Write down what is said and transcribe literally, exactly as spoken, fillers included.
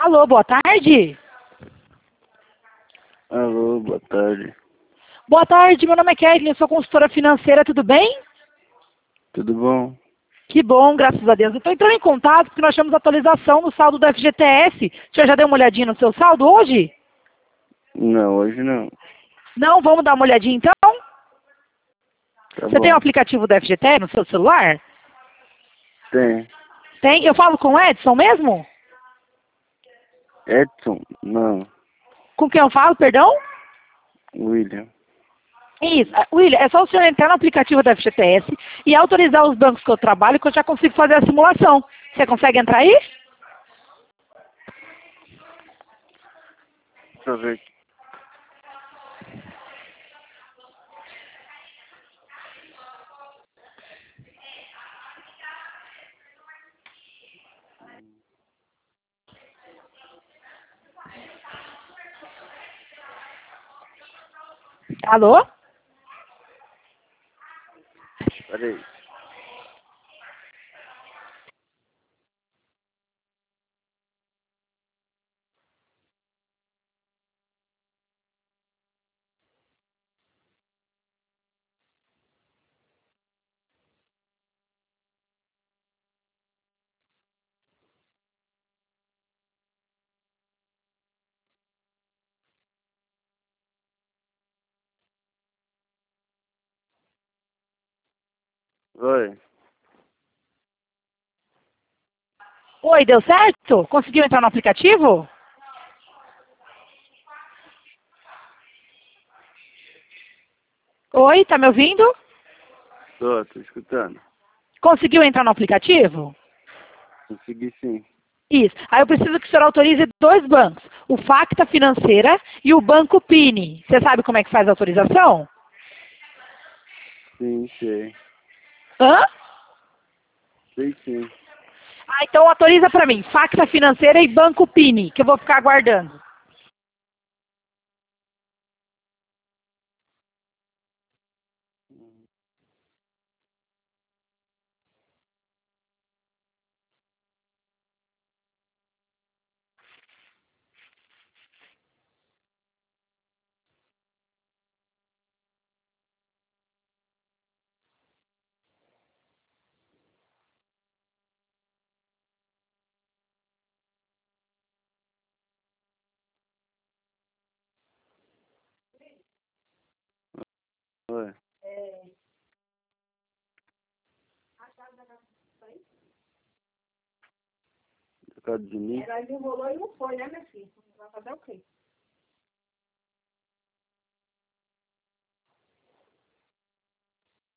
Alô, boa tarde. Alô, boa tarde. Boa tarde, meu nome é Kathleen, eu sou consultora financeira, tudo bem? Tudo bom? Que bom, graças a Deus. Eu estou entrando em contato porque nós temos atualização no saldo do F G T S. O senhor já deu uma olhadinha no seu saldo hoje? Não, hoje não. Não, vamos dar uma olhadinha então? Tá Você bom. tem o aplicativo do F G T S no seu celular? Tem. Tem? Eu falo com o Edson mesmo? Edson? Não. Com quem eu falo, perdão? William. Isso. Ah, William, é só o senhor entrar no aplicativo do F G T S e autorizar os bancos que eu trabalho que eu já consigo fazer a simulação. Você consegue entrar aí? Deixa eu ver aqui. Alô? Peraí. Oi. Oi, deu certo? Conseguiu entrar no aplicativo? Oi, tá me ouvindo? Tô, tô escutando. Conseguiu entrar no aplicativo? Consegui sim. Isso. Aí eu preciso que o senhor autorize dois bancos, o Facta Financeira e o Banco Pini. Você sabe como é que faz a autorização? Sim, sei. Hã? Sei sim. Ah, então autoriza para mim, Facta Financeira e Banco Pini, que eu vou ficar aguardando. Oi. Por causa de mim? Ela enrolou e não foi, né, minha filha? Vai fazer o quê?